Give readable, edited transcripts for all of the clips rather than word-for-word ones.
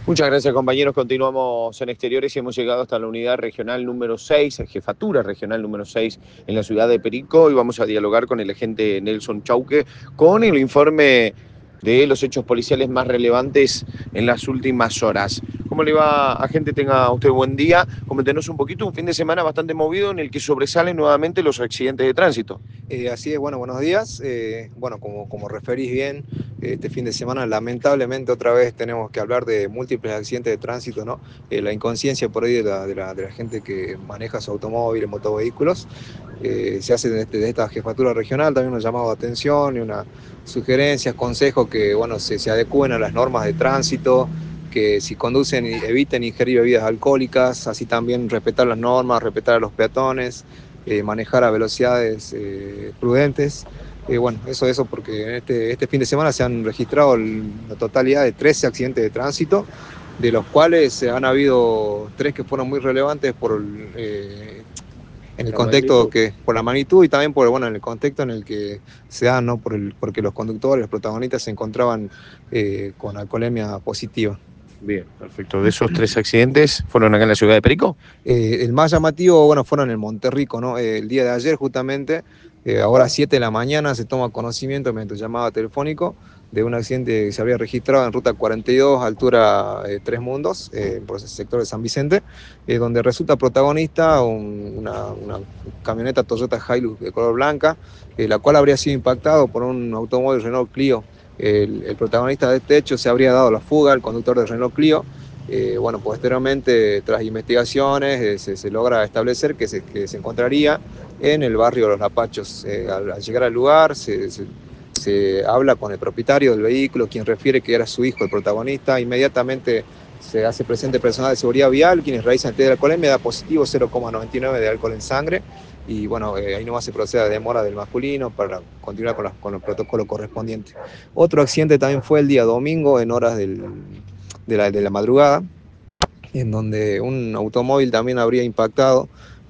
Muchas gracias, compañeros. Continuamos en exteriores y hemos llegado hasta la unidad regional número 6, jefatura regional número 6 en la ciudad de Perico, y vamos a dialogar con el agente Nelson Chauque con el informe de los hechos policiales más relevantes en las últimas horas. ¿Cómo le va, agente? Tenga usted buen día. Coméntenos un poquito, un fin de semana bastante movido en el que sobresalen nuevamente los accidentes de tránsito. Así es, bueno, buenos días. Bueno, como referís bien, este fin de semana lamentablemente otra vez tenemos que hablar de múltiples accidentes de tránsito, ¿no? La inconsciencia por ahí de la gente que maneja su automóvil, motovehículos. Se hace desde esta jefatura regional también un llamado de atención y unas sugerencias, consejos que, bueno, se adecúen a las normas de tránsito, que si conducen eviten ingerir bebidas alcohólicas, así también respetar las normas, respetar a los peatones, manejar a velocidades prudentes. Bueno, eso porque en este fin de semana se han registrado la totalidad de 13 accidentes de tránsito, de los cuales han habido 3 que fueron muy relevantes en el La contexto magnitud. por la magnitud y también bueno, en el contexto en el que se dan, ¿no? Porque los conductores, los protagonistas se encontraban con alcoholemia positiva. Bien, perfecto. De esos 3 accidentes, ¿fueron acá en la ciudad de Perico? El más llamativo, bueno, fueron en Monterrico, ¿no? El día de ayer, justamente, ahora a 7 de la mañana, se toma conocimiento mediante llamado telefónico de un accidente que se había registrado en ruta 42, altura Tres Mundos, por el sector de San Vicente, donde resulta protagonista una camioneta Toyota Hilux de color blanca, la cual habría sido impactado por un automóvil Renault Clio. El protagonista de este hecho se habría dado la fuga, el conductor de Renault Clio. Bueno, posteriormente, tras investigaciones, se logra establecer que se encontraría en el barrio Los Lapachos. Al llegar al lugar, se habla con el propietario del vehículo, quien refiere que era su hijo el protagonista. Inmediatamente se hace presente personal de seguridad vial, quienes realizan el test de alcoholemia, da positivo 0,99 de alcohol en sangre. Y bueno, ahí nomás se procede a demora del masculino para continuar con los protocolos correspondientes. Otro accidente también fue el día domingo, en horas de la madrugada, en donde un automóvil también habría impactado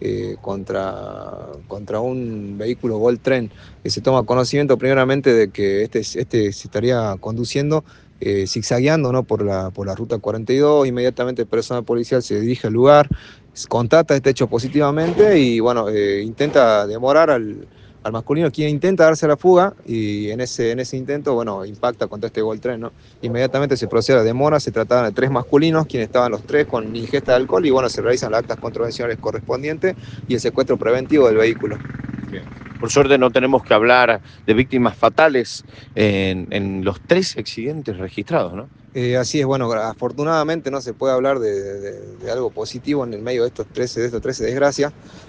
contra un vehículo Gol Tren. Se toma conocimiento primeramente de que este se estaría conduciendo zigzagueando, ¿no? por la ruta 42. Inmediatamente el personal policial se dirige al lugar, contata este hecho positivamente y bueno, intenta demorar al masculino, quien intenta darse a la fuga, y en ese intento, bueno, impacta contra este Gol Tren, ¿no? Inmediatamente se procede a demora. Se trataban de 3 masculinos, quienes estaban los 3 con ingesta de alcohol, y bueno, se realizan las actas contravencionales correspondientes y el secuestro preventivo del vehículo. Bien. Por suerte no tenemos que hablar de víctimas fatales en los 3 accidentes registrados, ¿no? Así es, bueno, afortunadamente no se puede hablar de algo positivo en el medio de estos 13 desgracias,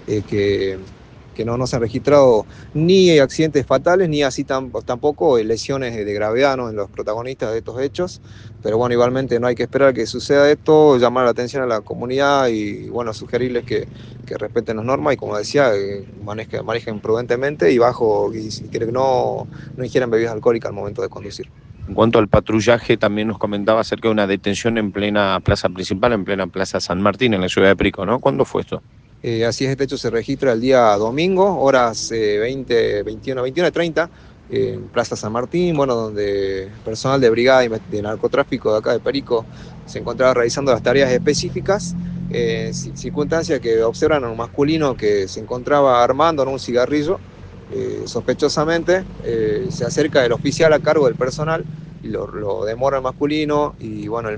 que no se han registrado ni accidentes fatales, ni así tampoco lesiones de gravedad, ¿no? En los protagonistas de estos hechos. Pero bueno, igualmente no hay que esperar que suceda esto, llamar la atención a la comunidad y bueno, sugerirles que respeten las normas y, como decía, manejen prudentemente y que no ingieran bebidas alcohólicas al momento de conducir. En cuanto al patrullaje, también nos comentaba acerca de una detención en plena plaza principal, en plena plaza San Martín, en la ciudad de Perico, ¿no? ¿Cuándo fue esto? Así es, este hecho se registra el día domingo, horas 20, 21, 21:30, en Plaza San Martín, bueno, donde personal de brigada de narcotráfico de acá de Perico se encontraba realizando las tareas específicas, circunstancia que observan a un masculino que se encontraba armando, ¿no? Un cigarrillo. Sospechosamente se acerca el oficial a cargo del personal y lo demora el masculino, y bueno,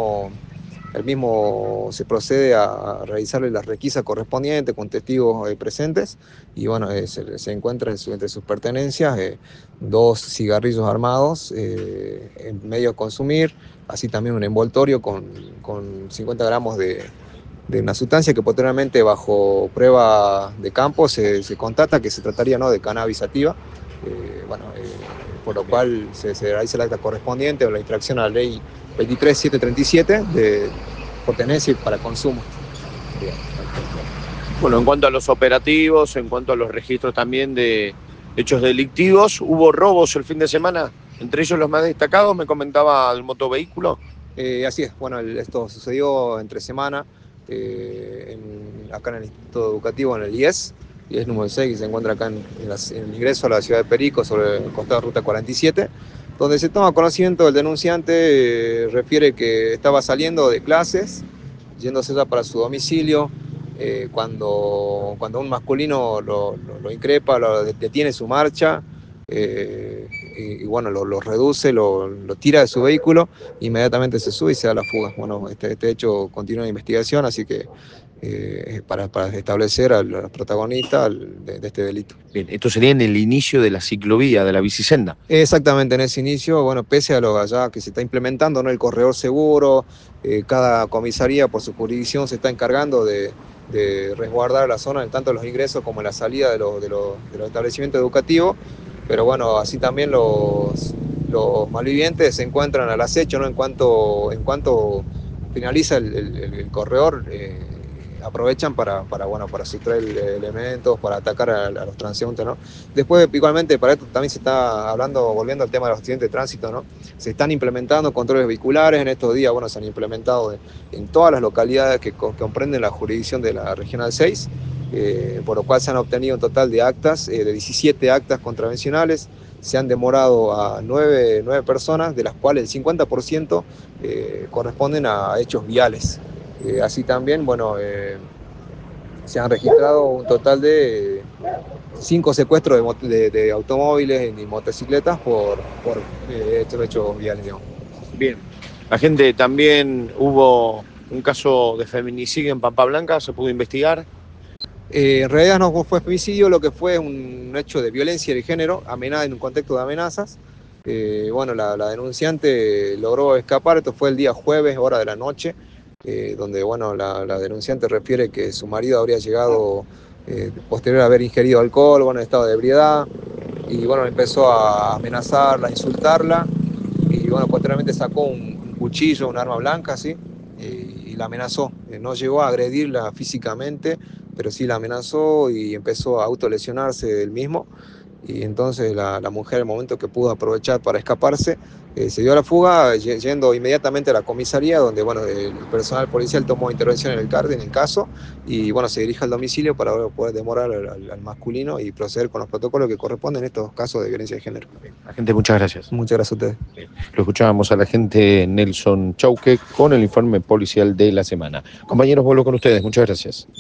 el mismo se procede a realizarle las requisas correspondientes con testigos presentes, y bueno, se encuentra entre sus pertenencias 2 cigarrillos armados en medio de consumir, así también un envoltorio con 50 gramos de una sustancia que posteriormente, bajo prueba de campo, se constata que se trataría, ¿no? de cannabis sativa. Bueno, por lo Bien. cual se realiza el acta correspondiente o la infracción a la ley 23737 por tenencia y para consumo. Bien, perfecto. Bueno, en cuanto a los operativos, en cuanto a los registros también de hechos delictivos, hubo robos el fin de semana, entre ellos los más destacados, me comentaba el motovehículo. Así es, bueno, esto sucedió entre semana, acá en el Instituto Educativo, en el IES número 6, que se encuentra acá en el ingreso a la ciudad de Perico, sobre el costado de Ruta 47. donde se toma conocimiento del denunciante, refiere que estaba saliendo de clases, yéndose ya para su domicilio, cuando un masculino lo increpa, lo detiene su marcha, y bueno, lo reduce, lo tira de su vehículo, inmediatamente se sube y se da la fuga. Bueno, este hecho continúa en investigación, así que para establecer al protagonista de este delito. Bien, esto sería en el inicio de la ciclovía, de la bicisenda. Exactamente, en ese inicio, bueno, pese a lo allá que se está implementando, ¿no? El corredor seguro, cada comisaría por su jurisdicción se está encargando de resguardar la zona en tanto los ingresos como en la salida de los establecimientos educativos, pero bueno, así también los malvivientes se encuentran al acecho, ¿no? En cuanto finaliza el corredor, aprovechan para sustraer elementos, para atacar a los transeúntes, ¿no? Después, igualmente, para esto también se está hablando, volviendo al tema de los accidentes de tránsito, ¿no? Se están implementando controles vehiculares en estos días, bueno, se han implementado en todas las localidades que comprenden la jurisdicción de la Regional 6, por lo cual se han obtenido un total de actas, de 17 actas contravencionales, se han demorado a 9 personas, de las cuales el 50% corresponden a hechos viales. Así también, bueno, se han registrado un total de 5 secuestros de automóviles y motocicletas por estos hechos viales, digamos. Bien. La gente también hubo un caso de feminicidio en Pampa Blanca, ¿se pudo investigar? En realidad no fue femicidio, lo que fue un hecho de violencia de género, en un contexto de amenazas. Bueno, la denunciante logró escapar, esto fue el día jueves, hora de la noche, donde bueno, la denunciante refiere que su marido habría llegado posterior a haber ingerido alcohol, bueno, en estado de ebriedad, y bueno, empezó a amenazarla, a insultarla, y bueno, posteriormente sacó un cuchillo, un arma blanca, ¿sí? Y la amenazó. No llegó a agredirla físicamente, pero sí la amenazó y empezó a autolesionarse del mismo. Y entonces la mujer, al momento que pudo aprovechar para escaparse, se dio a la fuga, yendo inmediatamente a la comisaría, donde bueno, el personal policial tomó intervención en el caso, y bueno, se dirige al domicilio para poder demorar al masculino y proceder con los protocolos que corresponden en estos casos de violencia de género. Agente, muchas gracias. Muchas gracias a ustedes. Bien. Lo escuchábamos al agente Nelson Chauque con el informe policial de la semana. Compañeros, vuelvo con ustedes. Muchas gracias.